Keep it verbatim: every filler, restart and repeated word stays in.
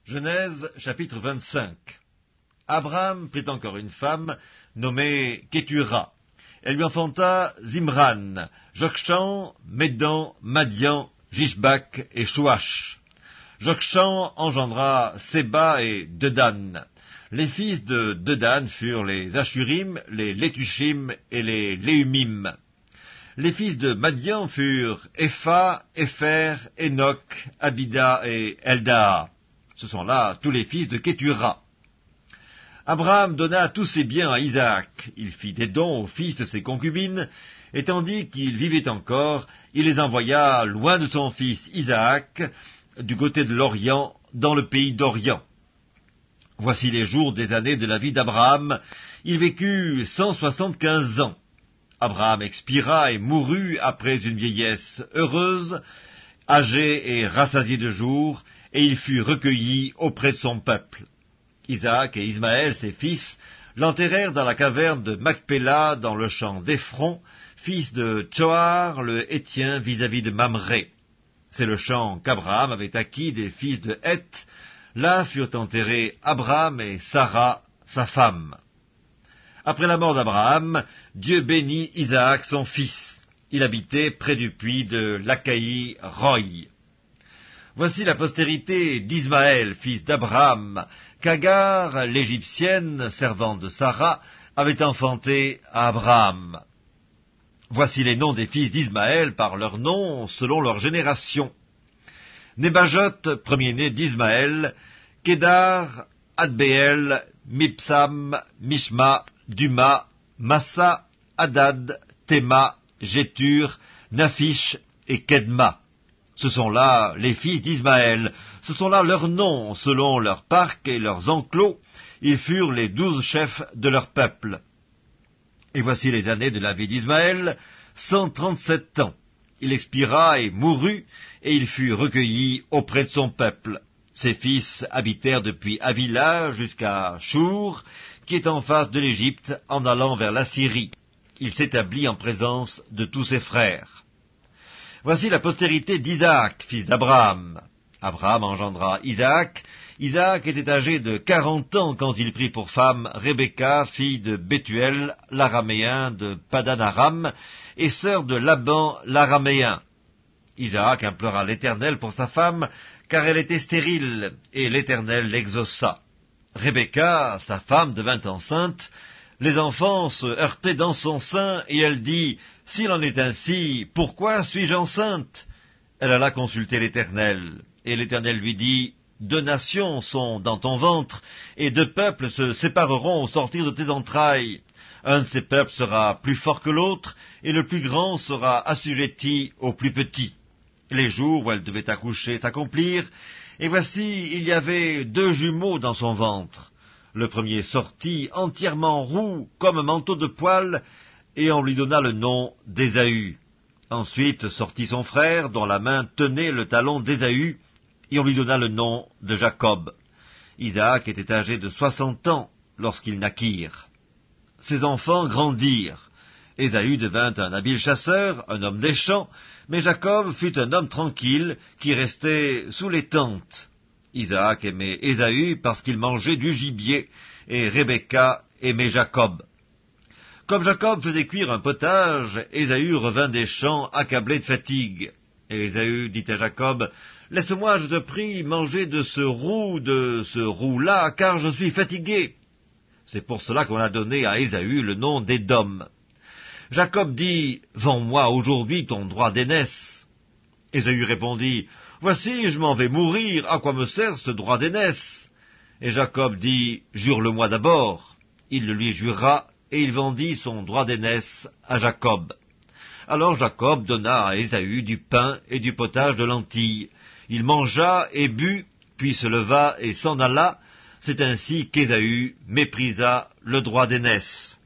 Genèse chapitre vingt-cinq. Abraham prit encore une femme nommée Kétura. Elle lui enfanta Zimran, Jokshan, Médan, Madian, Jishbak et Chouach. Jokshan engendra Séba et Dedan. Les fils de Dedan furent les Ashurim, les Létushim et les Léumim. Les fils de Madian furent Epha, Épher, Enoch, Abida et Eldaa. Ce sont là tous les fils de Kétura. Abraham donna tous ses biens à Isaac. Il fit des dons aux fils de ses concubines, et tandis qu'il vivait encore, il les envoya loin de son fils Isaac, du côté de l'Orient, dans le pays d'Orient. Voici les jours des années de la vie d'Abraham. Il vécut cent soixante-quinze ans. Abraham expira et mourut après une vieillesse heureuse, âgé et rassasié de jours, et il fut recueilli auprès de son peuple. Isaac et Ismaël, ses fils, l'enterrèrent dans la caverne de Macpéla, dans le champ d'Ephron, fils de Tsoar, le Hétien, vis-à-vis de Mamré. C'est le champ qu'Abraham avait acquis des fils de Heth. Là furent enterrés Abraham et Sarah, sa femme. Après la mort d'Abraham, Dieu bénit Isaac, son fils. Il habitait près du puits de Lacaï-Roï. Voici la postérité d'Ismaël, fils d'Abraham, qu'Agar, l'Égyptienne, servante de Sarah, avait enfanté à Abraham. Voici les noms des fils d'Ismaël par leurs noms, selon leur génération. Nébajot, premier-né d'Ismaël, Kédar, Adbéel, Mipsam, Mishma, Duma, Massa, Hadad, Théma, Jétur, Naphish et Kedma. Ce sont là les fils d'Ismaël, ce sont là leurs noms, selon leurs parcs et leurs enclos. Ils furent les douze chefs de leur peuple. Et voici les années de la vie d'Ismaël, cent trente-sept ans. Il expira et mourut, et il fut recueilli auprès de son peuple. Ses fils habitèrent depuis Avila jusqu'à Chour, qui est en face de l'Égypte, en allant vers la Syrie. Il s'établit en présence de tous ses frères. Voici la postérité d'Isaac, fils d'Abraham. Abraham engendra Isaac. Isaac était âgé de quarante ans quand il prit pour femme Rebecca, fille de Bethuel, l'araméen de Padan-Aram, et sœur de Laban, l'araméen. Isaac implora l'Éternel pour sa femme, car elle était stérile, et l'Éternel l'exauça. Rebecca, sa femme, devint enceinte. Les enfants se heurtaient dans son sein, et elle dit, « S'il en est ainsi, pourquoi suis-je enceinte ?» Elle alla consulter l'Éternel, et l'Éternel lui dit, « Deux nations sont dans ton ventre, et deux peuples se sépareront au sortir de tes entrailles. Un de ces peuples sera plus fort que l'autre, et le plus grand sera assujetti au plus petit. » Les jours où elle devait accoucher s'accomplirent, et voici, il y avait deux jumeaux dans son ventre. Le premier sortit entièrement roux, comme un manteau de poil, et on lui donna le nom d'Ésaü. Ensuite sortit son frère, dont la main tenait le talon d'Ésaü, et on lui donna le nom de Jacob. Isaac était âgé de soixante ans lorsqu'ils naquirent. Ses enfants grandirent. Ésaü devint un habile chasseur, un homme des champs, mais Jacob fut un homme tranquille qui restait sous les tentes. Isaac aimait Ésaü parce qu'il mangeait du gibier, et Rebecca aimait Jacob. Comme Jacob faisait cuire un potage, Ésaü revint des champs accablé de fatigue. Et Ésaü dit à Jacob, « Laisse-moi, je te prie, manger de ce roux, de ce roux-là, car je suis fatigué. » C'est pour cela qu'on a donné à Ésaü le nom d'Édom. Jacob dit, « Vends-moi aujourd'hui ton droit d'aînesse. » Ésaü répondit, « Voici, je m'en vais mourir, à quoi me sert ce droit d'aînesse ?» Et Jacob dit, « Jure-le-moi d'abord. » Il le lui jura, et il vendit son droit d'aînesse à Jacob. Alors Jacob donna à Ésaü du pain et du potage de lentilles. Il mangea et but, puis se leva et s'en alla. C'est ainsi qu'Ésaü méprisa le droit d'aînesse.